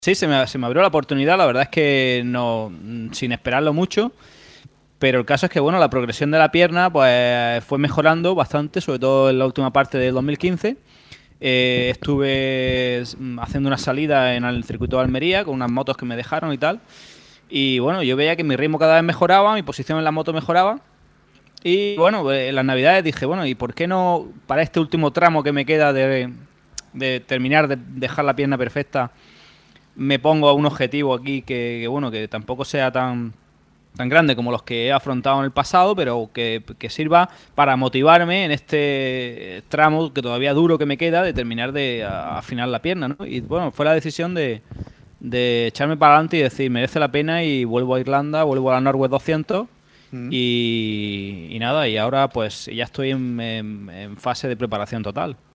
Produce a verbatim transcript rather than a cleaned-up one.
Sí, se me, se me abrió la oportunidad, la verdad es que no, sin esperarlo mucho, pero el caso es que, bueno, la progresión de la pierna pues fue mejorando bastante, sobre todo en la última parte del dos mil quince. Eh, estuve haciendo una salida en el circuito de Almería con unas motos que me dejaron y tal. Y bueno, yo veía que mi ritmo cada vez mejoraba, mi posición en la moto mejoraba. Y bueno, en las navidades dije, bueno, ¿y por qué no para este último tramo que me queda de, de terminar de dejar la pierna perfecta, me pongo un objetivo aquí que, que, bueno, que tampoco sea tan, tan grande como los que he afrontado en el pasado, pero que, que sirva para motivarme en este tramo que todavía duro que me queda de terminar de afinar la pierna, ¿no? Y bueno, fue la decisión de, de echarme para adelante y decir, merece la pena y vuelvo a Irlanda, vuelvo a la Norwest doscientos Mm. y, y nada, y ahora pues ya estoy en, en, en fase de preparación total.